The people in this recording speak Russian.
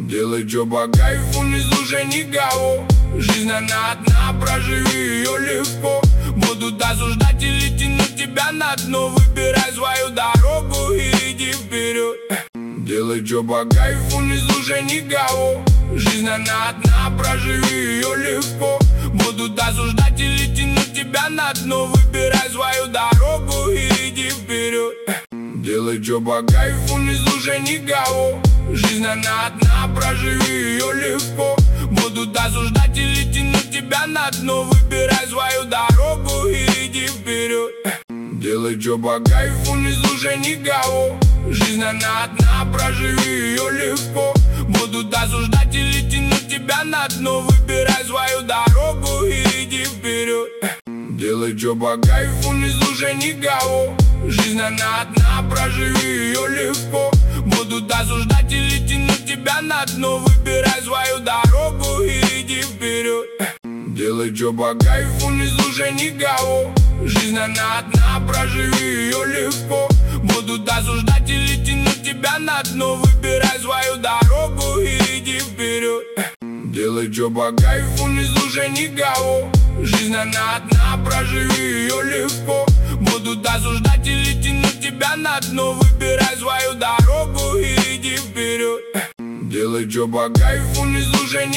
Делай чё по кайфу, не слушай никого. Жизнь она одна, проживи ее легко. Будут осуждать или тянуть тебя на дно. Выбирай свою дорогу и иди вперед. Делай чё по кайфу, не слушай никого. Жизнь она одна, проживи ее легко. Будут осуждать или тянуть тебя на дно. Выбирай свою дорогу и иди вперед. Делай чё по кайфу, не слушай никого. Жизнь она одна, проживи ее легко. Будут осуждать или тянуть тебя на дно. Выбирай свою дорогу и иди вперед. Делай чё по кайфу, не слушай никого. Жизнь она одна, проживи ее легко. Будут осуждать или тянуть тебя на дно. Выбирай свою дорогу и иди вперед. Делай чё по кайфу, не слушай никого. Жизнь она одна, проживи ее легко. Будут осуждать или тянуть тебя на дно. Выбирай свою дорогу и иди вперед. Делай чё по кайфу, не слушай никого. Жизнь она одна, проживи ее легко. Будут осуждать или тянуть тебя на дно. Выбирай свою дорогу и иди вперед. Делай чё по кайфу, не слушай никого. Жизнь она одна, проживи ее легко. Будут осуждать или тянуть тебя на дно. Выбирай свою дорогу и иди вперед. Делай чё по кайфу, не слушай никого.